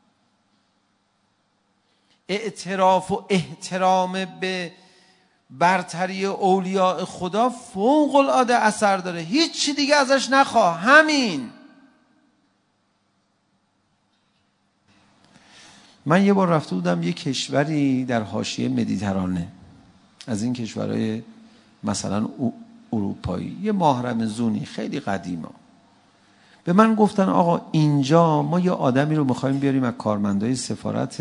B: اعتراف و احترام به برتری اولیاء خدا فوق العاده اثر داره. هیچ چی دیگه ازش نخواه، همین. من یه بار رفته بودم یه کشوری در حاشیه مدیترانه، از این کشورهای مثلا اروپایی، یه ماه رمضونی خیلی قدیما. به من گفتن آقا اینجا ما یه آدمی رو میخوایم بیاریم از کارمندای سفارت.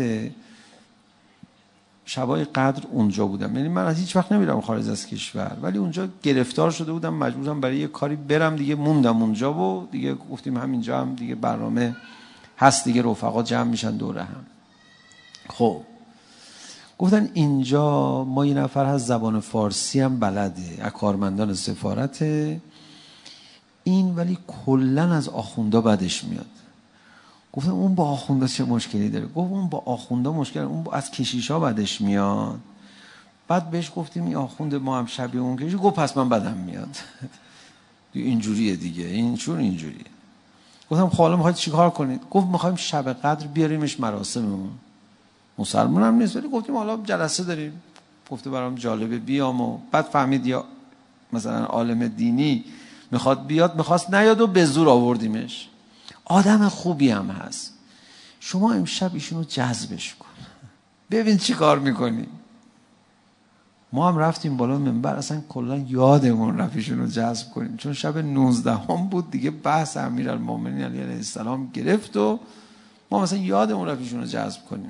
B: شبای قدر اونجا بودم، یعنی من از هیچ وقت نمیرم خارج از کشور، ولی اونجا گرفتار شده بودم، مجبورم برای یه کاری برم دیگه، موندم اونجا و دیگه گفتیم همینجا هم دیگه برنامه هست دیگه، رفقا جمع میشن دوره هم. خب گفتن اینجا ما یه نفر هست زبان فارسی هم بلده، از کارمندان سفارت این، ولی کلن از آخوندا بدش میاد. گفتم اون با آخوندا چه مشکلی داره؟ گفت اون با آخوندا مشکل، اون با از کشیشا بدش میاد. بعد بهش گفتیم این آخوند ما هم شبیه اون کشیش. گفت پس من بدم میاد. اینجوریه دیگه، این چون اینجوریه. گفتم خب حالا میخواید چیکار کنید؟ گفت میخوایم شب قدر بیاریمش مراسممون. مسلمان هم نیست، ولی گفتیم حالا جلسه داریم. گفته برام جالبه بیام. و بعد فهمید یا مثلا عالم دینی میخواد بیاد، میخواست نیاد و به زور آوردیمش. آدم خوبی هم هست. شما امشب ایشونو جذبش کن، ببین چی کار میکنی. ما هم رفتیم بالا منبر، اصلا کلا یادمون رفت ایشونو جذب کنیم، چون شب نوزدهم بود دیگه، بحث امیرالمومنین علی علیه السلام گرفت و ما مثلا یادمون رفت ایشونو جذب کنیم.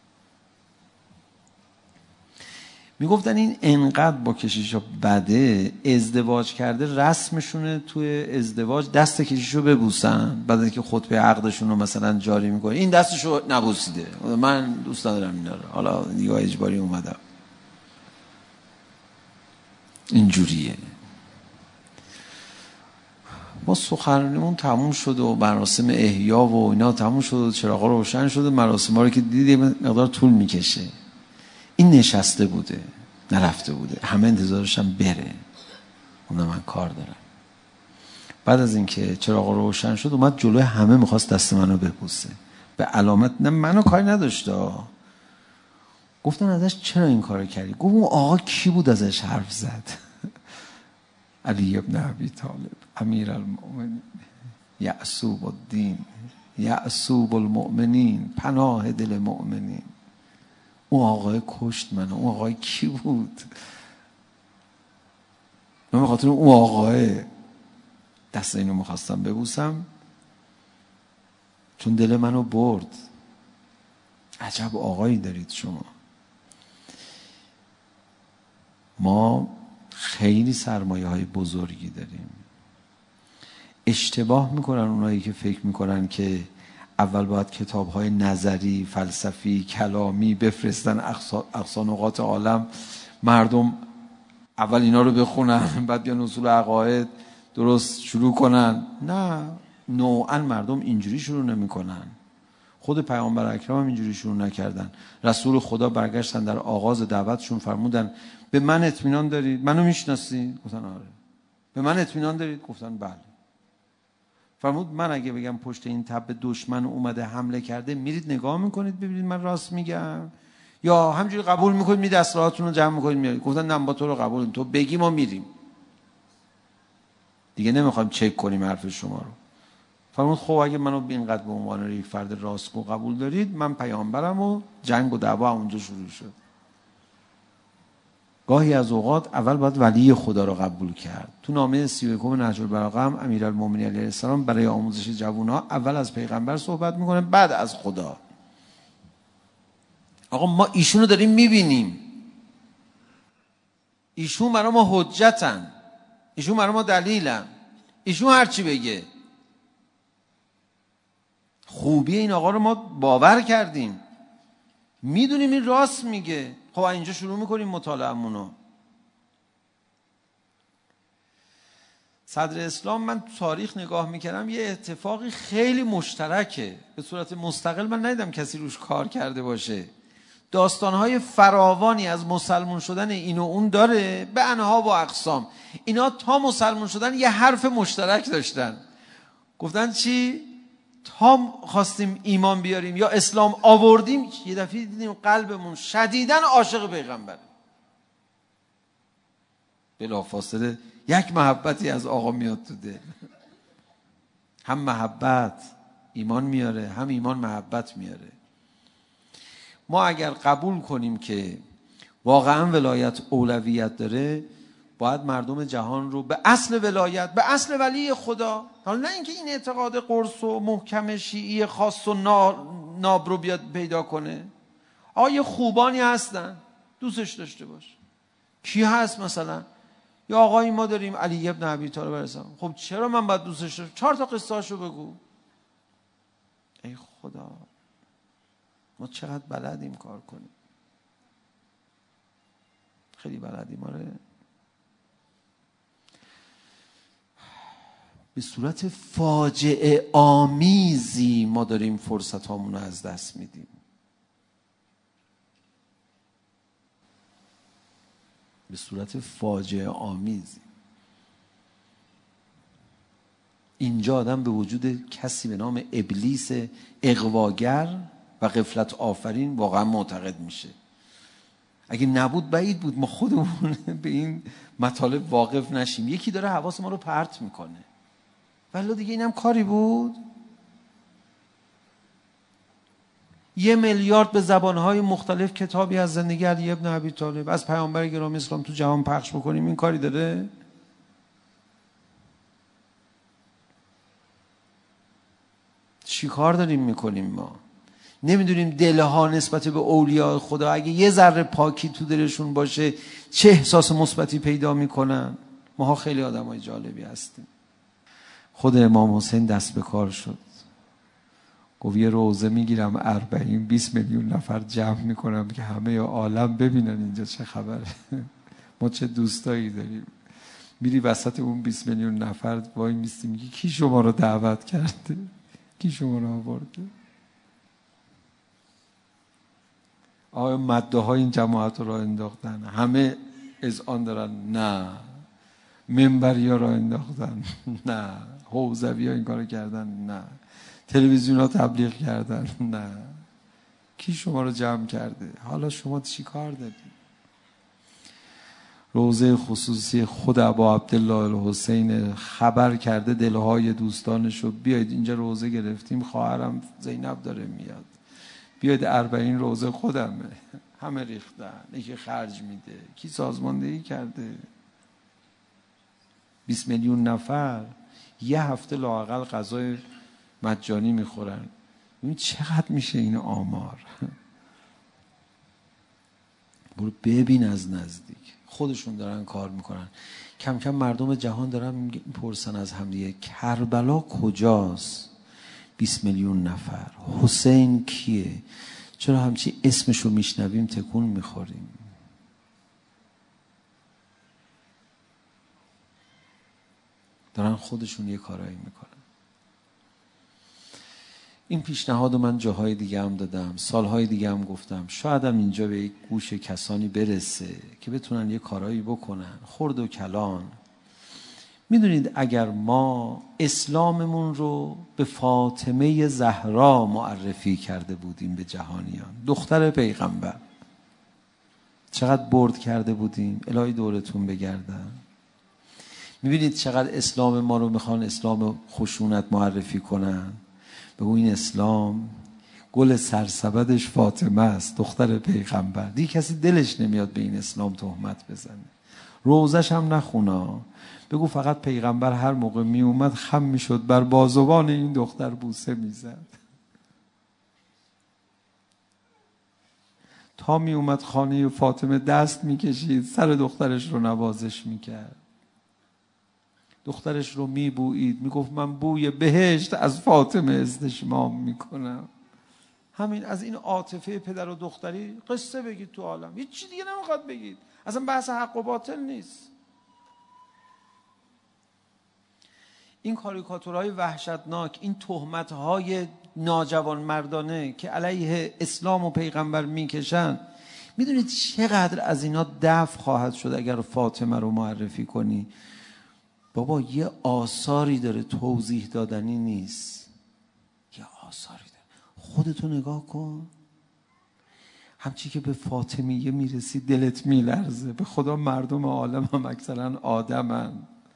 B: میگفتن این انقدر با کشیشا بده، ازدواج کرده رسمشونه توی ازدواج دست کشیشو ببوسن، بعد اینکه خطبه عقدشون رو مثلا جاری میکنه این دستشو نبوسیده. من دوست ندارم اینا رو، حالا دیگه اجباری اومدم. اینجوریه. ما سخنرانیمون تموم شد و مراسم احیا و اینا تموم شد و چراغا روشن شد و مراسم‌ها رو که دیدیم مقدار طول میکشه. این نشسته بوده، نرفته بوده، همه انتظارشم بره، اونم من کار دارم. بعد از اینکه چراغ روشن شد اومد جلوی همه میخواست دست منو ببوسه، به علامت. نه منو کاری نداشته. گفتن ازش چرا این کارو کردی؟ گفت اون آقا کی بود ازش حرف زد؟ علی ابن ابی طالب امیرالمومنین یعصوب الدین یعصوب المؤمنین، پناه دل مؤمنین. اون آقای کشت منو. اون آقای کی بود؟ من به خاطر اون آقای دست اینو میخواستم ببوسم، چون دل منو برد. عجب آقایی دارید شما. ما خیلی سرمایه های بزرگی داریم. اشتباه میکنن اونایی که فکر میکنن که اول باید کتاب‌های نظری، فلسفی، کلامی بفرستن اقصا نقاط عالم، مردم اول اینا رو بخونن بعد بیان اصول عقاید درست شروع کنن. نه، نوعا مردم اینجوری شروع نمی‌کنن. خود پیامبر اکرم هم اینجوری شروع نکردن. رسول خدا برگشتن در آغاز دعوتشون فرمودن به من اطمینان دارید؟ منو میشناسید؟ گفتن آره. به من اطمینان دارید؟ گفتن بله. فرمود من اگه بگم پشت این تپه دشمن اومده حمله کرده، میرید نگاه میکنید ببینید من راست میگم یا همجوری قبول میکنید می دستوراتتون رو جمع میکنید میارید؟ گفتن نه با تو رو قبول، تو بگی ما میریم، دیگه نمیخوایم چک کنیم حرف شما رو. فرمود خب اگه منو اینقدر به عنوان یک فرد راستگو قبول دارید، من پیامبرم و جنگ و دعوا اونجا شروع شد. گاهی از اوقات اول باید ولی خدا رو قبول کرد. تو نامه سی و یکم نهج البلاغه هم امیرالمومنین علیه السلام برای آموزش جوان‌ها اول از پیغمبر صحبت میکنه بعد از خدا. آقا ما ایشونو داریم میبینیم، ایشون برای ما حجتن، ایشون برای ما دلیلن، ایشون هرچی بگه. خوبی این آقا رو ما باور کردیم، میدونیم این راست میگه. خب اینجا شروع میکنیم مطالعه‌مونو. صدر اسلام من تو تاریخ نگاه میکردم یه اتفاقی خیلی مشترکه، به صورت مستقل من ندیدم کسی روش کار کرده باشه. داستانهای فراوانی از مسلمون شدن این و اون داره به انواع و اقسام. اینا تا مسلمون شدن یه حرف مشترک داشتن. گفتن چی؟ تا خواستیم ایمان بیاریم یا اسلام آوردیم یه دفعه دیدیم قلبمون شدیداً عاشق پیغمبره. بلافاصله یک محبتی از آقا میاد تو دل. هم محبت ایمان میاره، هم ایمان محبت میاره. ما اگر قبول کنیم که واقعا ولایت اولویت داره، باید مردم جهان رو به اصل ولایت، به اصل ولی خدا، حالا نه اینکه این اعتقاد قرص و محکم شیعی خاص و ناب رو بیاد پیدا کنه. آیا خوبانی هستن دوستش داشته باش. کی هست مثلا؟ یا آقایی ما داریم علی ابن ابی طالب علیه السلام، خب چرا من باید دوستش داشته؟ چهار تا قصه هاشو بگو. ای خدا ما چقدر بلدیم کار کنیم. خیلی بلدیم. آره به صورت فاجعه آمیزی ما داریم فرصت هامون رو از دست میدیم. به صورت فاجعه آمیزی. اینجا آدم به وجود کسی به نام ابلیس اغواگر و غفلت آفرین واقعا معتقد میشه. اگه نبود بعید بود ما خودمون به این مطالب واقف نشیم. یکی داره حواس ما رو پرت میکنه. ولی دیگه اینم کاری بود. یه میلیارد به زبانهای مختلف کتابی از زندگی علی ابن ابی طالب از پیامبر گرامی اسلام تو جهان پخش بکنیم، این کاری داره؟ چی کار داریم میکنیم ما؟ نمیدونیم دلها نسبت به اولیاء خدا اگه یه ذره پاکی تو دلشون باشه چه احساس مثبتی پیدا میکنن. ماها خیلی آدمای جالبی هستیم. خود امام حسین دست به کار شد، گفت یه روزه میگیرم اربعین بیست میلیون نفر جمع میکنم که همه عالم ببینن اینجا چه خبره. ما چه دوستایی داریم. میری وسط اون بیست میلیون نفر وای میستی میگی کی شما رو دعوت کرده؟ کی شما رو آورده؟ آیا مده های این جماعت رو انداختن؟ همه اذعان دارن نه. منبری ها رو انداختن نه. حوزوی ها این کار کردن نه. تلویزیون ها تبلیغ کردن نه. کی شما رو جمع کرده؟ حالا شما چی کار دارید؟ روزه خصوصی خود ابا عبدالله الحسین خبر کرده دلهای دوستانش رو بیاید اینجا روزه گرفتیم، خواهرم زینب داره میاد، بیاید اربعین روزه خودمه. همه ریختن. یکی خرج میده، کی سازماندهی کرده. بیست میلیون نفر یه هفته لااقل غذای مجانی میخورن. ببین چقدر میشه این آمار. برو ببین از نزدیک. خودشون دارن کار میکنن. کم کم مردم جهان دارن میپرسن از همدیگه کربلا کجاست؟ بیست میلیون نفر. حسین کیه؟ چرا همچی اسمشو میشنویم تکون میخوریم؟ دارن خودشون یه کارایی میکنن. این پیشنهاد رو من جاهای دیگه هم دادم، سالهای دیگه هم گفتم، شاید هم اینجا به یک گوش کسانی برسه که بتونن یه کارایی بکنن، خرد و کلان. میدونید اگر ما اسلاممون رو به فاطمه زهرا معرفی کرده بودیم به جهانیان، دختر پیغمبر، چقدر برد کرده بودیم. الهی دورتون بگردن. میبینید چقدر اسلام ما رو میخوان اسلام خشونت معرفی کنن. بگو این اسلام گل سرسبدش فاطمه است، دختر پیغمبر. دیگه کسی دلش نمیاد به این اسلام تهمت بزنه. روزش هم نخونا. بگو فقط پیغمبر هر موقع می اومد خم میشد بر بازوان این دختر بوسه میزد، تا می اومد خانه فاطمه دست میکشید سر دخترش رو نوازش میکرد، دخترش رو میبویید، میگفت من بوی بهشت از فاطمه استشمام میکنم. همین از این عاطفه پدر و دختری قصه بگید تو عالم، هیچ چیز دیگه نمیخواد بگید، اصلا بحث حق و باطل نیست. این کاریکاتورهای وحشتناک، این تهمتهای ناجوان مردانه که علیه اسلام و پیغمبر میکشن، میدونید چقدر از اینا دفع خواهد شد اگر فاطمه رو معرفی کنی؟ بابا یه آثاری داره، توضیح دادنی نیست، یه آثاری داره. خودتو نگاه کن، همچی که به فاطمیه میرسی دلت میلرزه. به خدا مردم عالم هم اکثرا آدمن.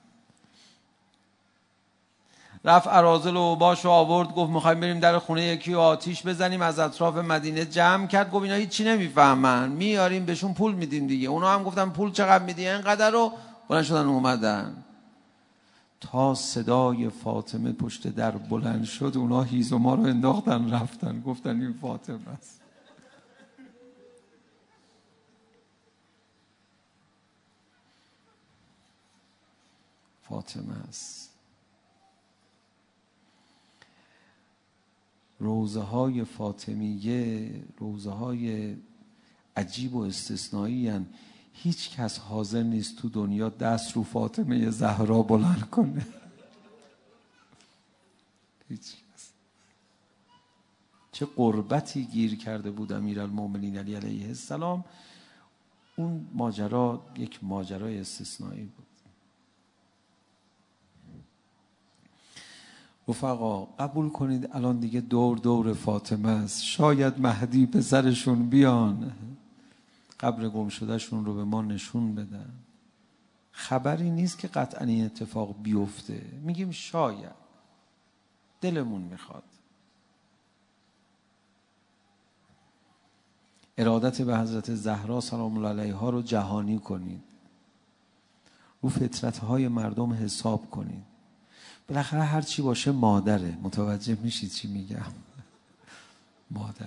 B: رفت اراذل و اوباش رو آورد، گفت میخوایم بریم در خونه یکی و آتیش بزنیم، از اطراف مدینه جمع کرد، گفت اینا هیچی نمیفهمن، میاریم بهشون پول میدیم دیگه. اونا هم گفتن پول چقدر میدی؟ اینقدر. رو بلند شدن اومدن، تا صدای فاطمه پشت در بلند شد اونا هیز و ما رو انداختن رفتن، گفتن این فاطمه است. فاطمه است. روزه های فاطمیه روزه های عجیب و استثنایی هن. هیچ کس حاضر نیست تو دنیا دست رو فاطمه زهرا بلند کنه. هیچ کس. چه قربتی گیر کرده بود امیرالمومنین علی علیه السلام. اون ماجرا یک ماجرای استثنایی بود. رفقا قبول کنید الان دیگه دور دور فاطمه است. شاید مهدی پسرشون بیان قبر گم شده شون رو به ما نشون بدن. خبری نیست که قطعا این اتفاق بیفته، میگیم شاید، دلمون میخواد. ارادت به حضرت زهرا سلام الله علیها رو جهانی کنید، رو فطرت‌های مردم حساب کنید. بالاخره هر چی باشه مادره. متوجه میشید چی میگم؟ مادر.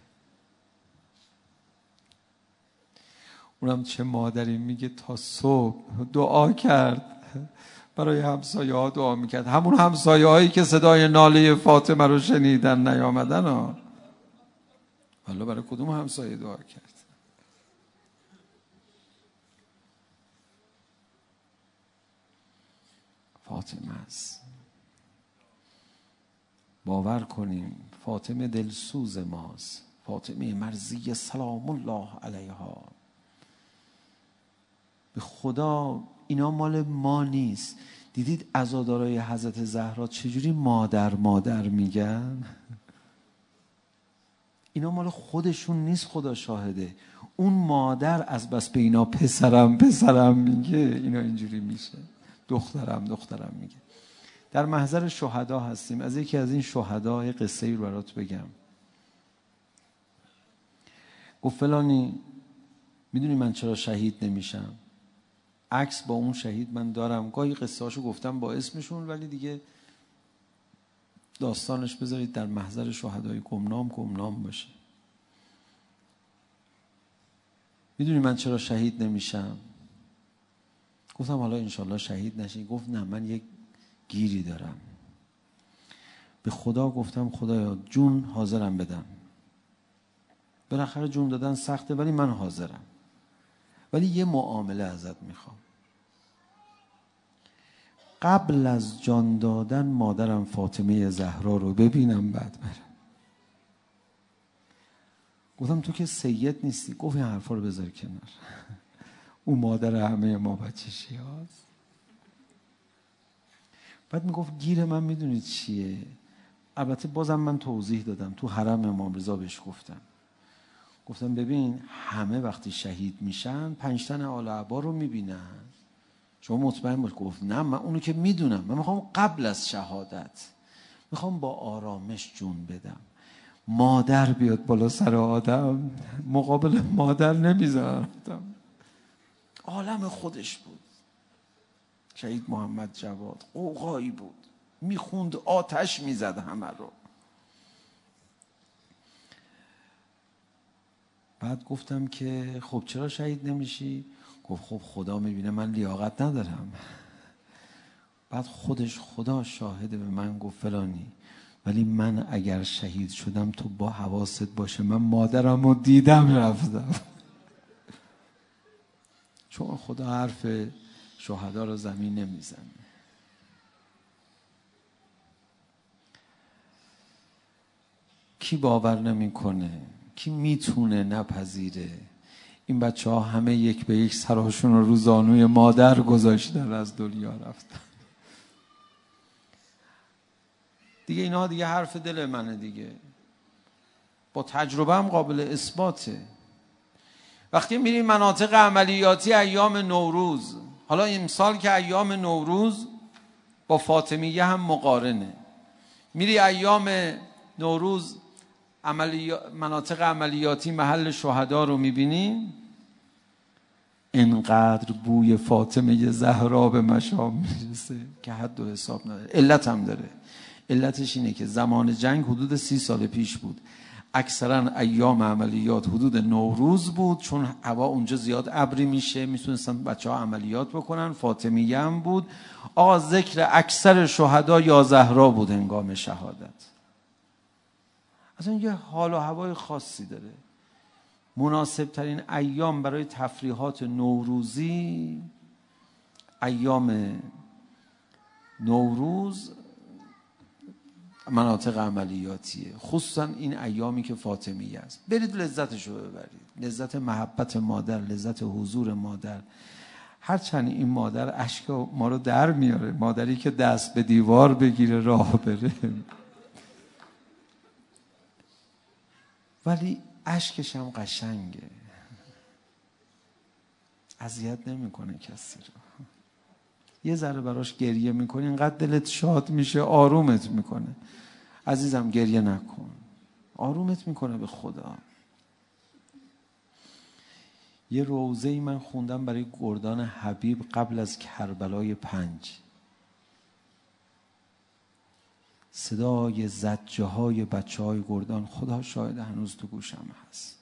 B: اونم چه مادری میگه تا صبح دعا کرد، برای همسایه ها دعا میکرد، همون همسایه هایی که صدای ناله فاطمه رو شنیدن نیامدن ها. والا برای کدوم همسایه دعا کرد؟ فاطمه است. باور کنیم فاطمه دلسوز ماست. فاطمه مرضیه سلام الله علیها. به خدا اینا مال ما نیست. دیدید عزادارای حضرت زهرا چجوری مادر مادر میگن؟ اینا مال خودشون نیست، خدا شاهده. اون مادر از بس به اینا پسرم پسرم میگه، اینا اینجوری میشه. دخترم دخترم میگه. در محضر شهدا هستیم. از یکی از این شهدا یه قصه ای رو برات بگم. گفت فلانی میدونی من چرا شهید نمیشم؟ عکس با اون شهید من دارم، گاهی قصه هاشو گفتم با اسمشون، ولی دیگه داستانش بذارید در محضر شهدای گمنام گمنام باشه. میدونی من چرا شهید نمیشم؟ گفتم حالا انشالله شهید نشی. گفت نه من یک گیری دارم. به خدا گفتم خدایا جون حاضرم بدم. بالاخره جون دادن سخته ولی من حاضرم. ولی یه معامله ازت میخوام. قبل از جان دادن مادرم فاطمه زهرا رو ببینم بعد برم. گفتم تو که سید نیستی. گفت این حرفا رو بذار کنار. اون مادر همه ما بچه شیعاست. بعد میگفت گیر من میدونید چیه؟ البته بازم من توضیح دادم. تو حرم امام رضا بهش گفتم گفتم ببین همه وقتی شهید میشن پنج تن آل عبا رو میبینن، شما مطمئن باش. گفت نه من اونو که میدونم، من میخوام قبل از شهادت میخوام با آرامش جون بدم. مادر بیاد بالا سر آدم، مقابل مادر نمیذارم. عالم خودش بود. شهید محمد جواد قوقایی بود، میخوند آتش میزد همه رو. بعد گفتم که خب چرا شهید نمیشی؟ گفت خب خدا میبینه من لیاقت ندارم. بعد خودش خدا شاهده به من گفت فلانی، ولی من اگر شهید شدم تو با حواست باشه من مادرم رو دیدم رفتم. چون خدا حرف شهدا رو زمین نمیزنه. کی باور نمیکنه؟ کی میتونه نپذیره؟ این بچه ها همه یک به یک سراشون رو رو زانوی مادر گذاشتن از دنیا رفتن. دیگه اینا دیگه حرف دل منه دیگه، با تجربه هم قابل اثباته. وقتی میریم مناطق عملیاتی ایام نوروز، حالا امسال که ایام نوروز با فاطمیه هم مقارنه، میری ایام نوروز عملی... مناطق عملیاتی محل شهدا رو میبینی، انقدر بوی فاطمه زهرا به مشام میرسه که حد و حساب نداره. علت هم داره. علتش اینه که زمان جنگ حدود سی سال پیش بود، اکثرا ایام عملیات حدود نوروز بود، چون هوا اونجا زیاد ابری میشه، میتونستن بچه ها عملیات بکنن. فاطمیه هم بود. آقا ذکر اکثر شهدا یا زهرا بود هنگام شهادت. اصلا یه حال و هوای خاصی داره. مناسب ترین ایام برای تفریحات نوروزی ایام نوروز مناطق عملیاتیه، خصوصا این ایامی که فاطمیه است. برید لذتش رو ببرید، لذت محبت مادر، لذت حضور مادر. هرچند این مادر اشک ما رو در میاره، مادری که دست به دیوار بگیره راه بره، ولی اشکش هم قشنگه، اذیت نمیکنه کسی رو. یه ذره براش گریه میکنی اینقدر دلت شاد میشه، آرومت میکنه. عزیزم گریه نکن، آرومت میکنه به خدا. یه روزه‌ای من خوندم برای گردان حبیب قبل از کربلای پنج. صدای زجه های بچه های گردان خدا شاید هنوز تو گوشم هست.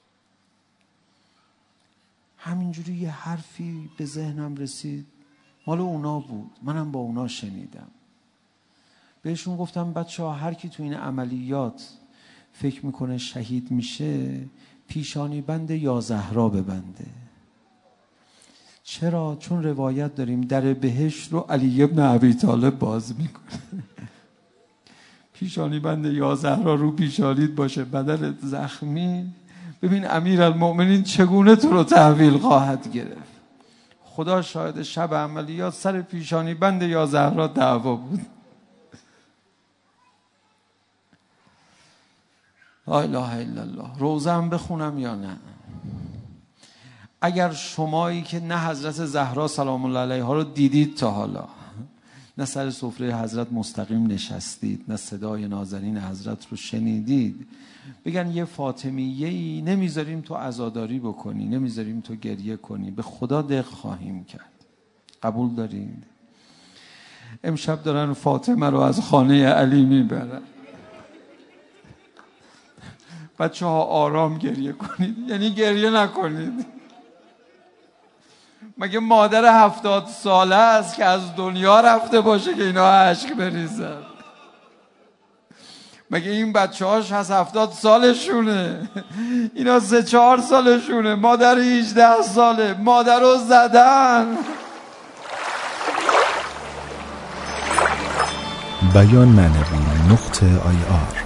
B: همینجوری یه حرفی به ذهنم رسید، مال اونا بود، منم با اونا شنیدم. بهشون گفتم بچه ها هر کی تو این عملیات فکر میکنه شهید میشه پیشانی بند یا زهرا ببنده. چرا؟ چون روایت داریم در بهشت رو علی ابن ابی طالب باز میکنه. پیشانی بند یا زهرا رو پیشانیت باشه، بدنت زخمی، ببین امیرالمؤمنین چگونه تو رو تحویل خواهد گرفت. خدا شاهد شب عملیات سر پیشانی بند یا زهرا دعوا بود. لا اله الا الله. روزه هم بخونم یا نه؟ اگر شمایی که نه حضرت زهرا سلام الله علیها رو دیدید تا حالا، نه سر سفره حضرت مستقیم نشستید، نه صدای نازنین حضرت رو شنیدید، بگن یه فاطمیه‌ای نمیذاریم تو عزاداری بکنی، نمیذاریم تو گریه کنی، به خدا دق خواهیم کرد. قبول دارید؟ امشب دارن فاطمه رو از خانه علی میبرن. بچه ها آرام گریه کنید، یعنی گریه نکنید. مگه مادر هفتاد ساله است که از دنیا رفته باشه که اینا اشک بریزن؟ مگه این بچه هاش هست هفتاد سالشونه؟ اینا سه چهار سالشونه، مادر هیجده ساله، مادر رو زدن.
A: بیان معنوی نقطه آی آر